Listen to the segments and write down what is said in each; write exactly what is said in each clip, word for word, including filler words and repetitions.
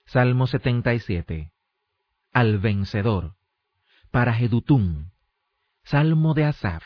Salmo setenta y siete. Al vencedor. Para Jedutún. Salmo de Asaf.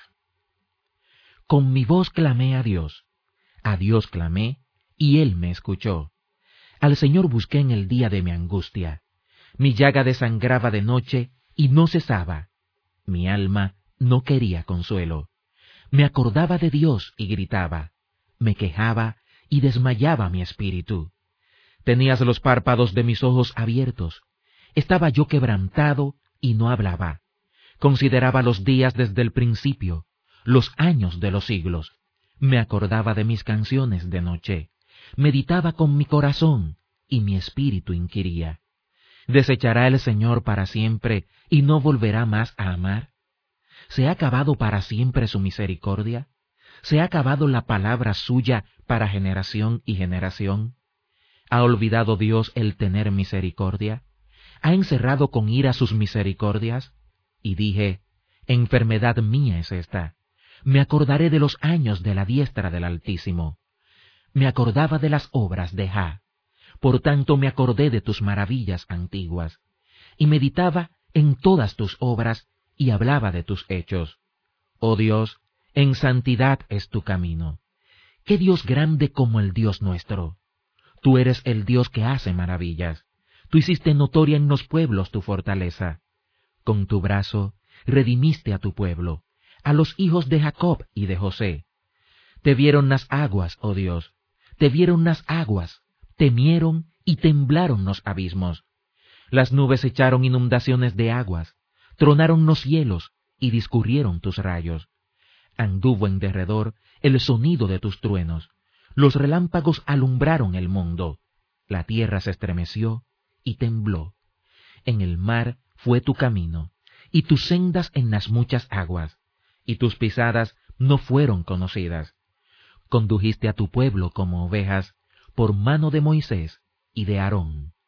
Con mi voz clamé a Dios. A Dios clamé, y Él me escuchó. Al Señor busqué en el día de mi angustia. Mi llaga desangraba de noche, y no cesaba. Mi alma no quería consuelo. Me acordaba de Dios y gritaba. Me quejaba y desmayaba mi espíritu. Tenías los párpados de mis ojos abiertos. Estaba yo quebrantado y no hablaba. Consideraba los días desde el principio, los años de los siglos. Me acordaba de mis canciones de noche. Meditaba con mi corazón y mi espíritu inquiría. ¿Desechará el Señor para siempre y no volverá más a amar? ¿Se ha acabado para siempre su misericordia? ¿Se ha acabado la palabra suya para generación y generación? ¿Ha olvidado Dios el tener misericordia? ¿Ha encerrado con ira sus misericordias? Y dije, enfermedad mía es esta. Me acordaré de los años de la diestra del Altísimo. Me acordaba de las obras de Jah. Por tanto me acordé de tus maravillas antiguas. Y meditaba en todas tus obras y hablaba de tus hechos. Oh Dios, en santidad es tu camino. ¿Qué Dios grande como el Dios nuestro? Tú eres el Dios que hace maravillas. Tú hiciste notoria en los pueblos tu fortaleza. Con tu brazo redimiste a tu pueblo, a los hijos de Jacob y de José. Te vieron las aguas, oh Dios, te vieron las aguas, temieron y temblaron los abismos. Las nubes echaron inundaciones de aguas, tronaron los cielos y discurrieron tus rayos. Anduvo en derredor el sonido de tus truenos. Los relámpagos alumbraron el mundo. La tierra se estremeció y tembló. En el mar fue tu camino, y tus sendas en las muchas aguas, y tus pisadas no fueron conocidas. Condujiste a tu pueblo como ovejas, por mano de Moisés y de Aarón.